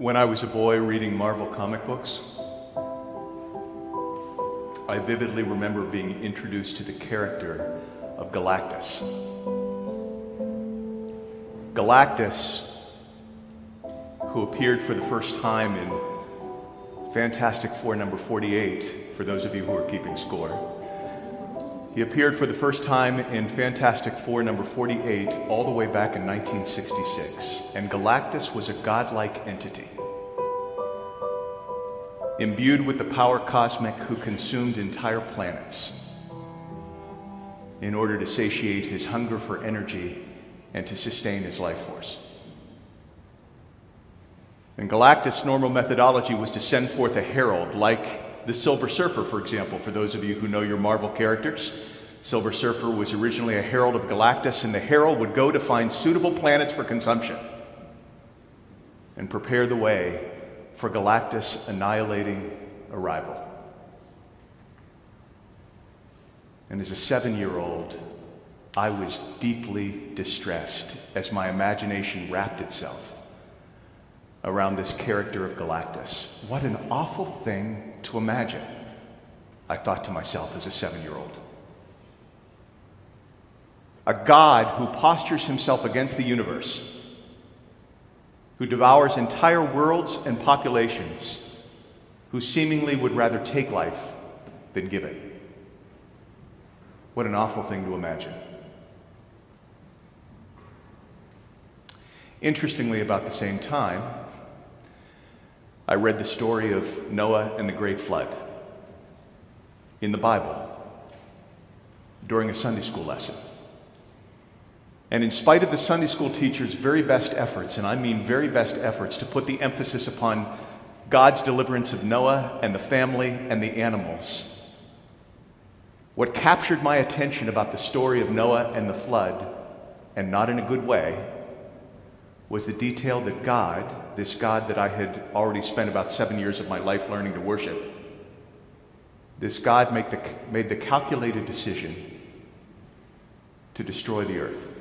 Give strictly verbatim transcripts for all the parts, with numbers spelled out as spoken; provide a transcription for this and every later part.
When I was a boy reading Marvel comic books, I vividly remember being introduced to the character of Galactus. Galactus, who appeared for the first time in Fantastic Four number forty-eight, for those of you who are keeping score. He appeared for the first time in Fantastic Four number forty-eight all the way back in nineteen sixty-six, and Galactus was a godlike entity, imbued with the power cosmic who consumed entire planets in order to satiate his hunger for energy and to sustain his life force. And Galactus' normal methodology was to send forth a herald, like the Silver Surfer, for example, for those of you who know your Marvel characters. Silver Surfer was originally a herald of Galactus, and the herald would go to find suitable planets for consumption and prepare the way for Galactus' annihilating arrival. And as a seven-year-old, I was deeply distressed as my imagination wrapped itself around this character of Galactus. What an awful thing to imagine, I thought to myself as a seven-year-old. A god who postures himself against the universe, who devours entire worlds and populations, who seemingly would rather take life than give it. What an awful thing to imagine. Interestingly, about the same time, I read the story of Noah and the Great Flood in the Bible during a Sunday school lesson. And in spite of the Sunday school teacher's very best efforts, and I mean very best efforts, to put the emphasis upon God's deliverance of Noah and the family and the animals, what captured my attention about the story of Noah and the flood, and not in a good way, was the detail that God, this God that I had already spent about seven years of my life learning to worship, this God made the, made the calculated decision to destroy the earth.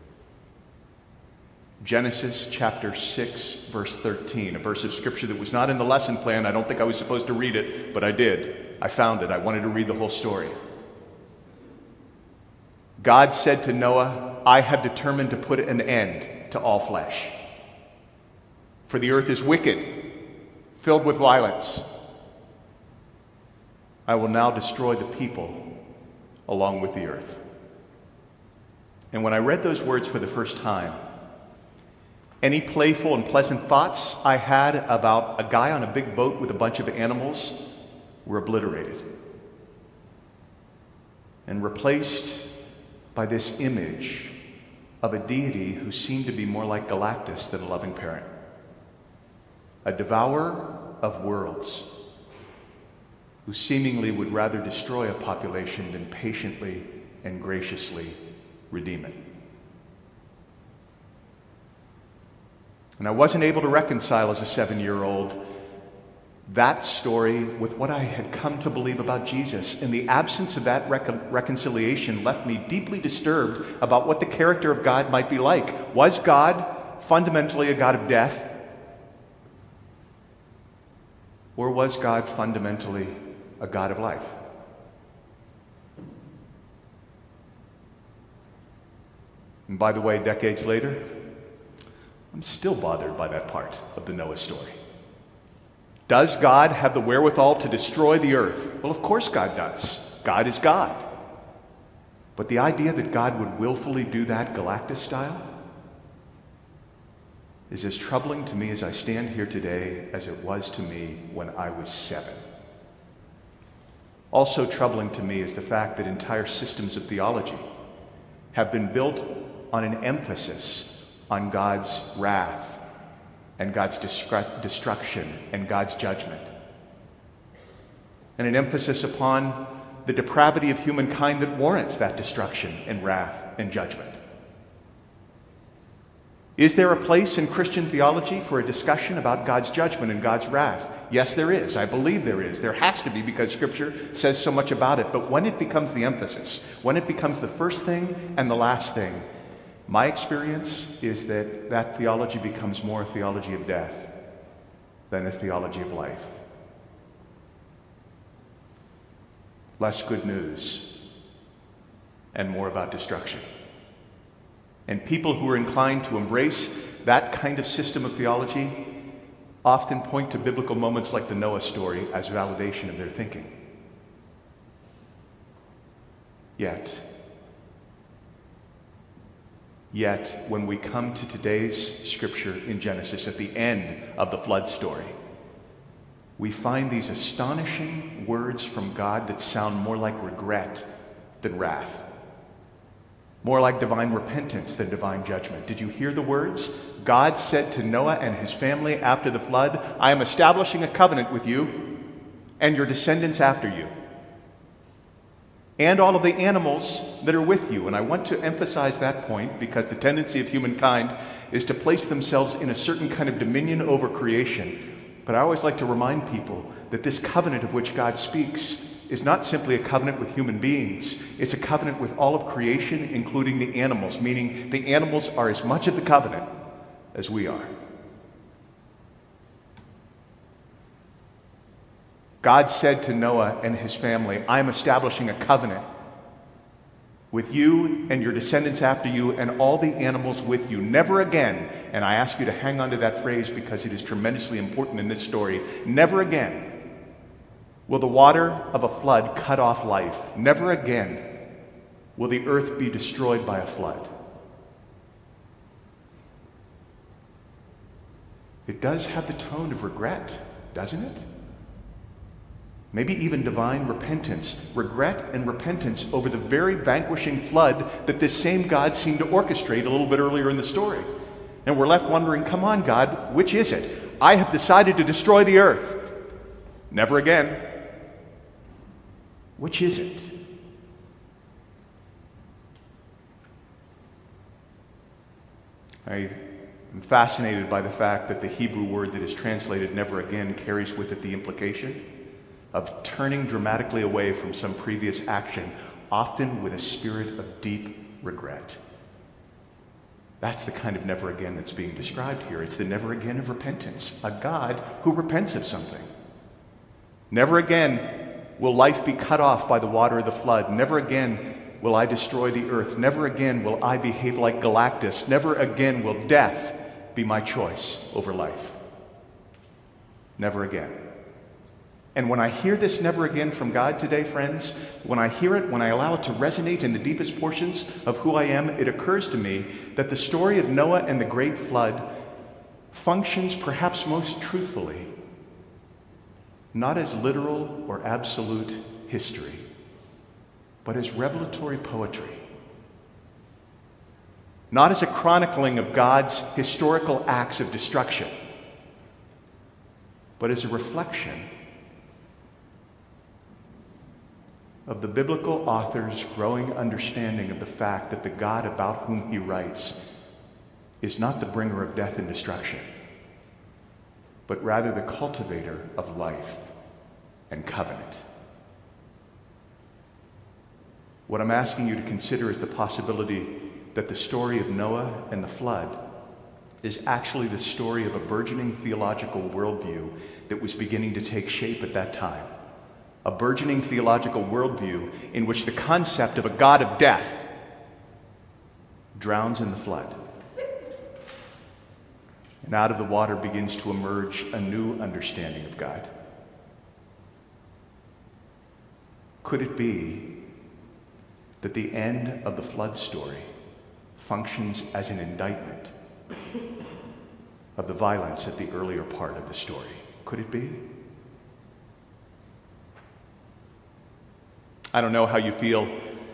Genesis chapter six, verse thirteen, a verse of scripture that was not in the lesson plan. I don't think I was supposed to read it, but I did. I found it. I wanted to read the whole story. God said to Noah, "I have determined to put an end to all flesh. For the earth is wicked, filled with violence. I will now destroy the people along with the earth." And when I read those words for the first time, any playful and pleasant thoughts I had about a guy on a big boat with a bunch of animals were obliterated and replaced by this image of a deity who seemed to be more like Galactus than a loving parent. A devourer of worlds who seemingly would rather destroy a population than patiently and graciously redeem it. And I wasn't able to reconcile as a seven-year-old that story with what I had come to believe about Jesus. And the absence of that recon- reconciliation left me deeply disturbed about what the character of God might be like. Was God fundamentally a God of death? Or was God fundamentally a God of life? And by the way, decades later, I'm still bothered by that part of the Noah story. Does God have the wherewithal to destroy the earth? Well, of course God does. God is God. But the idea that God would willfully do that Galactus style is as troubling to me as I stand here today as it was to me when I was seven. Also troubling to me is the fact that entire systems of theology have been built on an emphasis on God's wrath and God's destru- destruction and God's judgment, and an emphasis upon the depravity of humankind that warrants that destruction and wrath and judgment. Is there a place in Christian theology for a discussion about God's judgment and God's wrath? Yes, there is. I believe there is. There has to be, because Scripture says so much about it. But when it becomes the emphasis, when it becomes the first thing and the last thing, my experience is that that theology becomes more a theology of death than a theology of life. Less good news and more about destruction. And people who are inclined to embrace that kind of system of theology often point to biblical moments like the Noah story as validation of their thinking. Yet, yet, when we come to today's scripture in Genesis, at the end of the flood story, we find these astonishing words from God that sound more like regret than wrath, more like divine repentance than divine judgment. Did you hear the words? God said to Noah and his family after the flood, I am establishing a covenant with you and your descendants after you, and all of the animals that are with you. And I want to emphasize that point because the tendency of humankind is to place themselves in a certain kind of dominion over creation. But I always like to remind people that this covenant of which God speaks is not simply a covenant with human beings. It's a covenant with all of creation, including the animals, meaning the animals are as much of the covenant as we are. God said to Noah and his family, I am establishing a covenant with you and your descendants after you and all the animals with you. Never again, and I ask you to hang on to that phrase because it is tremendously important in this story, never again will the water of a flood cut off life. Never again will the earth be destroyed by a flood. It does have the tone of regret, doesn't it? Maybe even divine repentance, regret and repentance over the very vanquishing flood that this same God seemed to orchestrate a little bit earlier in the story. And we're left wondering, come on, God, which is it? I have decided to destroy the earth. Never again. Which is it? I am fascinated by the fact that the Hebrew word that is translated never again carries with it the implication of turning dramatically away from some previous action, often with a spirit of deep regret. That's the kind of never again that's being described here. It's the never again of repentance, a God who repents of something. Never again will life be cut off by the water of the flood. Never again will I destroy the earth. Never again will I behave like Galactus. Never again will death be my choice over life. Never again. And when I hear this never again from God today, friends, when I hear it, when I allow it to resonate in the deepest portions of who I am, it occurs to me that the story of Noah and the great flood functions perhaps most truthfully not as literal or absolute history, but as revelatory poetry. Not as a chronicling of God's historical acts of destruction, but as a reflection of the biblical author's growing understanding of the fact that the God about whom he writes is not the bringer of death and destruction, but rather the cultivator of life and covenant. What I'm asking you to consider is the possibility that the story of Noah and the flood is actually the story of a burgeoning theological worldview that was beginning to take shape at that time. A burgeoning theological worldview in which the concept of a God of death drowns in the flood. And out of the water begins to emerge a new understanding of God. Could it be that the end of the flood story functions as an indictment of the violence at the earlier part of the story? Could it be? I don't know how you feel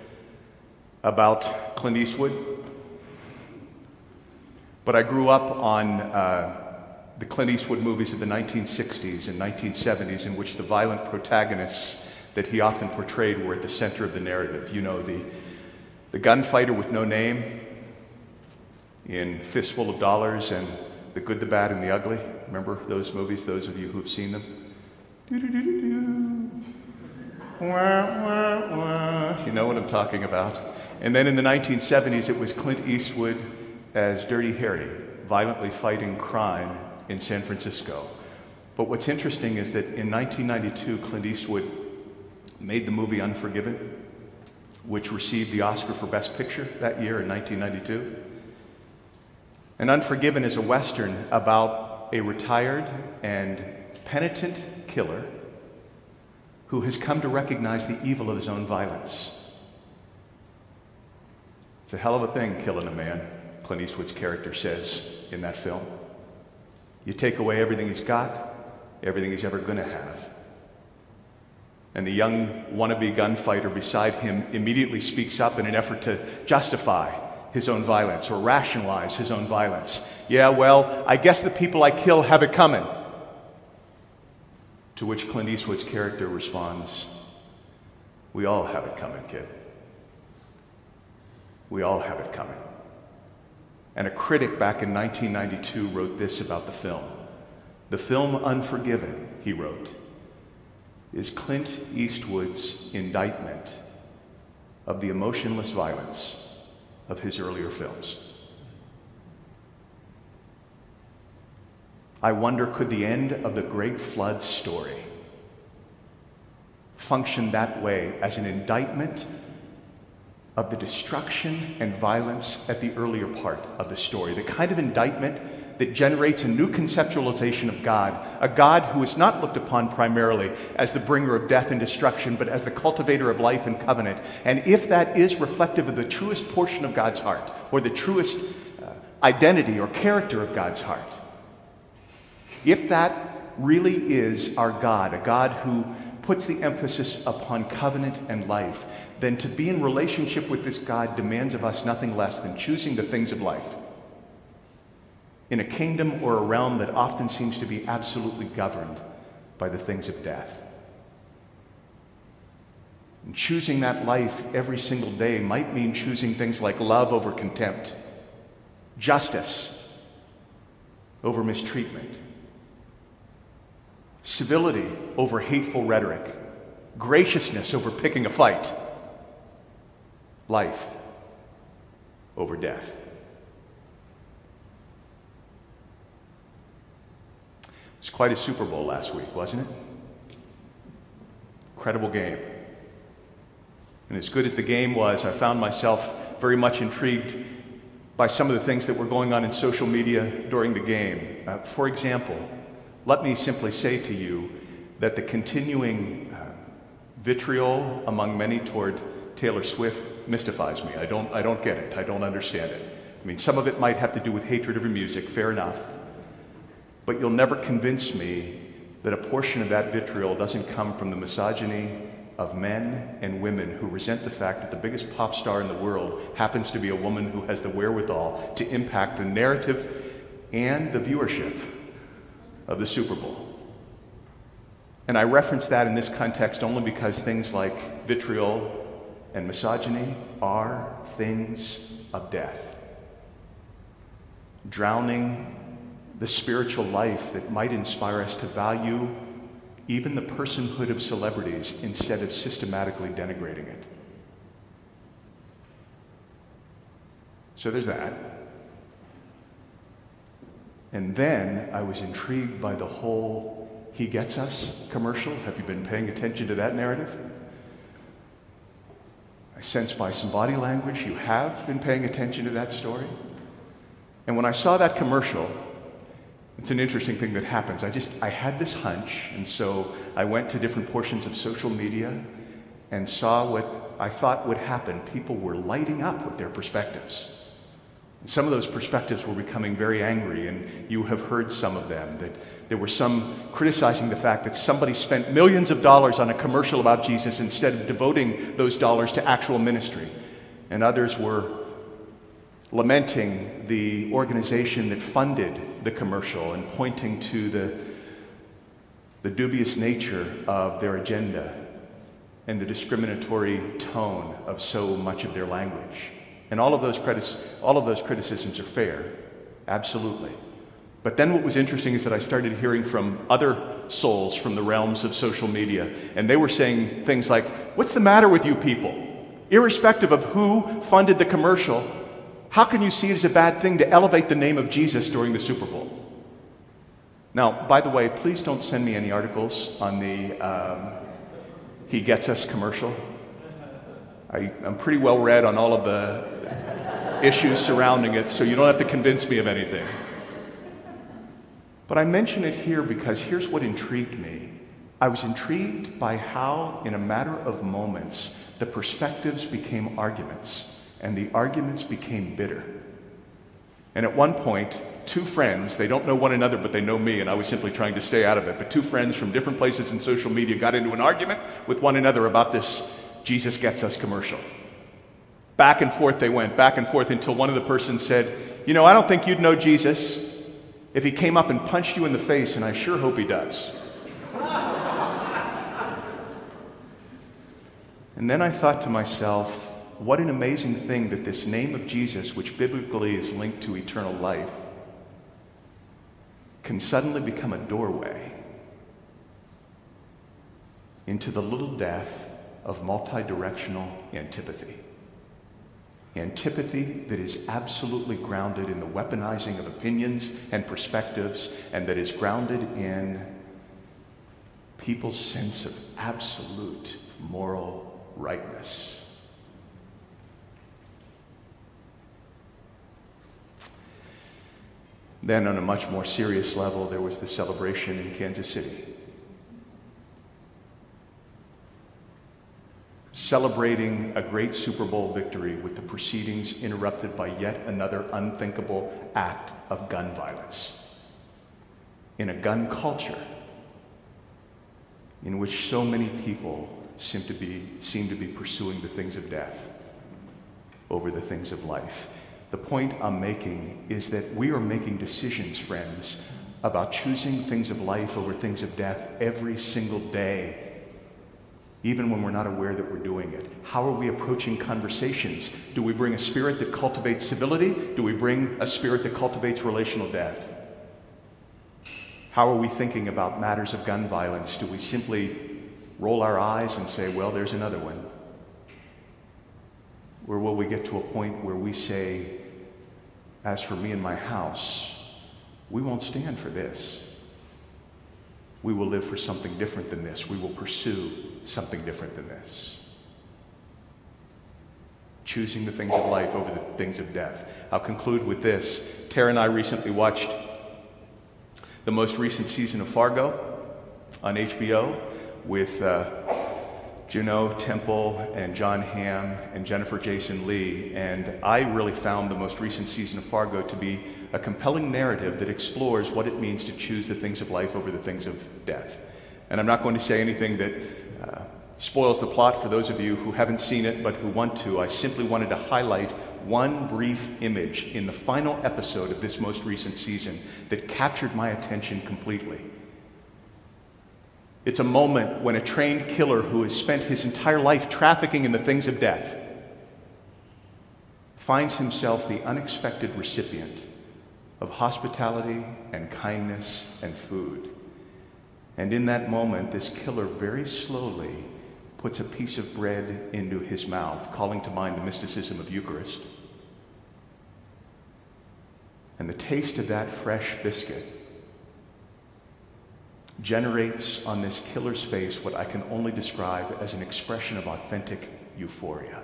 about Clint Eastwood, but I grew up on uh, the Clint Eastwood movies of the nineteen sixties and nineteen seventies in which the violent protagonists that he often portrayed were at the center of the narrative. You know, the, the gunfighter with no name in Fistful of Dollars and The Good, the Bad, and the Ugly. Remember those movies, those of you who've seen them? Wah, wah, wah. You know what I'm talking about. And then in the nineteen seventies, it was Clint Eastwood as Dirty Harry, violently fighting crime in San Francisco. But what's interesting is that in nineteen ninety-two, Clint Eastwood made the movie Unforgiven, which received the Oscar for Best Picture that year in nineteen ninety-two. And Unforgiven is a Western about a retired and penitent killer who has come to recognize the evil of his own violence. It's a hell of a thing, killing a man, Clint Eastwood's character says in that film. You take away everything he's got, everything he's ever going to have. And the young wannabe gunfighter beside him immediately speaks up in an effort to justify his own violence or rationalize his own violence. Yeah, well, I guess the people I kill have it coming. To which Clint Eastwood's character responds, we all have it coming, kid. We all have it coming. And a critic back in nineteen ninety-two wrote this about the film. The film Unforgiven, he wrote, is Clint Eastwood's indictment of the emotionless violence of his earlier films. I wonder, could the end of the Great Flood story function that way as an indictment of the destruction and violence at the earlier part of the story? The kind of indictment that generates a new conceptualization of God, a God who is not looked upon primarily as the bringer of death and destruction, but as the cultivator of life and covenant. And if that is reflective of the truest portion of God's heart, or the truest uh, identity or character of God's heart, if that really is our God, a God who puts the emphasis upon covenant and life, then to be in relationship with this God demands of us nothing less than choosing the things of life in a kingdom or a realm that often seems to be absolutely governed by the things of death. And choosing that life every single day might mean choosing things like love over contempt, justice over mistreatment, civility over hateful rhetoric, graciousness over picking a fight, life over death. It was quite a Super Bowl last week, wasn't it? Incredible game. And as good as the game was, I found myself very much intrigued by some of the things that were going on in social media during the game. Uh, for example, let me simply say to you that the continuing uh, vitriol among many toward Taylor Swift mystifies me. I don't, I don't get it. I don't understand it. I mean, some of it might have to do with hatred of her music, fair enough. But you'll never convince me that a portion of that vitriol doesn't come from the misogyny of men and women who resent the fact that the biggest pop star in the world happens to be a woman who has the wherewithal to impact the narrative and the viewership of the Super Bowl. And I reference that in this context only because things like vitriol and misogyny are things of death, drowning the spiritual life that might inspire us to value even the personhood of celebrities instead of systematically denigrating it. So there's that. And then I was intrigued by the whole "He Gets Us" commercial. Have you been paying attention to that narrative? I sense by some body language you have been paying attention to that story. And when I saw that commercial, it's an interesting thing that happens. I just, I had this hunch, and so I went to different portions of social media and saw what I thought would happen. People were lighting up with their perspectives. And some of those perspectives were becoming very angry, and you have heard some of them, that there were some criticizing the fact that somebody spent millions of dollars on a commercial about Jesus instead of devoting those dollars to actual ministry. And others were lamenting the organization that funded the commercial and pointing to the, the dubious nature of their agenda and the discriminatory tone of so much of their language. And all of those critics, all of those criticisms are fair, absolutely. But then what was interesting is that I started hearing from other souls from the realms of social media, and they were saying things like, "What's the matter with you people? Irrespective of who funded the commercial, how can you see it as a bad thing to elevate the name of Jesus during the Super Bowl?" Now, by the way, please don't send me any articles on the um, He Gets Us commercial. I, I'm pretty well read on all of the issues surrounding it, so you don't have to convince me of anything. But I mention it here because here's what intrigued me. I was intrigued by how, in a matter of moments, the perspectives became arguments, and the arguments became bitter. And at one point, two friends, they don't know one another, but they know me, and I was simply trying to stay out of it, but two friends from different places in social media got into an argument with one another about this Jesus Gets Us commercial. Back and forth they went, back and forth, until one of the persons said, you know, I don't think you'd know Jesus if he came up and punched you in the face, and I sure hope he does. And then I thought to myself, what an amazing thing that this name of Jesus, which biblically is linked to eternal life, can suddenly become a doorway into the little death of multidirectional antipathy. Antipathy that is absolutely grounded in the weaponizing of opinions and perspectives, and that is grounded in people's sense of absolute moral rightness. Then, on a much more serious level, there was the celebration in Kansas City. Celebrating a great Super Bowl victory with the proceedings interrupted by yet another unthinkable act of gun violence. In a gun culture in which so many people seem to be, seem to be pursuing the things of death over the things of life. The point I'm making is that we are making decisions, friends, about choosing things of life over things of death every single day, even when we're not aware that we're doing it. How are we approaching conversations? Do we bring a spirit that cultivates civility? Do we bring a spirit that cultivates relational death? How are we thinking about matters of gun violence? Do we simply roll our eyes and say, well, there's another one? Or will we get to a point where we say, as for me and my house, we won't stand for this. We will live for something different than this. We will pursue something different than this. Choosing the things of life over the things of death. I'll conclude with this. Tara and I recently watched the most recent season of Fargo on H B O with uh, Juno Temple and John Hamm and Jennifer Jason Leigh, and I really found the most recent season of Fargo to be a compelling narrative that explores what it means to choose the things of life over the things of death. And I'm not going to say anything that uh, spoils the plot for those of you who haven't seen it but who want to. I simply wanted to highlight one brief image in the final episode of this most recent season that captured my attention completely. It's a moment when a trained killer who has spent his entire life trafficking in the things of death finds himself the unexpected recipient of hospitality and kindness and food. And in that moment, this killer very slowly puts a piece of bread into his mouth, calling to mind the mysticism of Eucharist. And the taste of that fresh biscuit generates on this killer's face what I can only describe as an expression of authentic euphoria.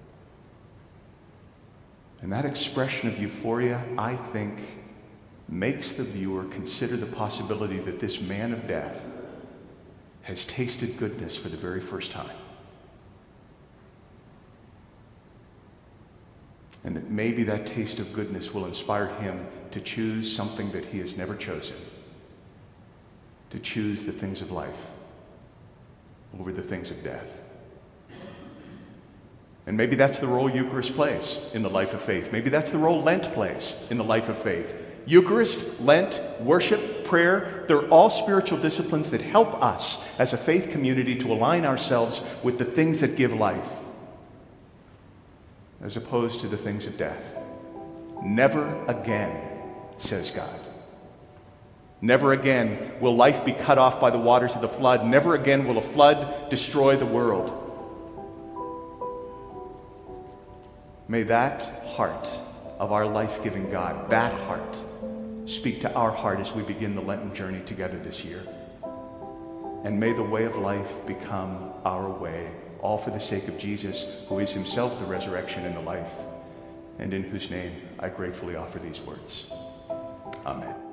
And that expression of euphoria, I think, makes the viewer consider the possibility that this man of death has tasted goodness for the very first time. And that maybe that taste of goodness will inspire him to choose something that he has never chosen. To choose the things of life over the things of death. And maybe that's the role Eucharist plays in the life of faith. Maybe that's the role Lent plays in the life of faith. Eucharist, Lent, worship, prayer, they're all spiritual disciplines that help us as a faith community to align ourselves with the things that give life, as opposed to the things of death. Never again, says God. Never again will life be cut off by the waters of the flood. Never again will a flood destroy the world. May that heart of our life-giving God, that heart, speak to our heart as we begin the Lenten journey together this year. And may the way of life become our way, all for the sake of Jesus, who is himself the resurrection and the life, and in whose name I gratefully offer these words. Amen.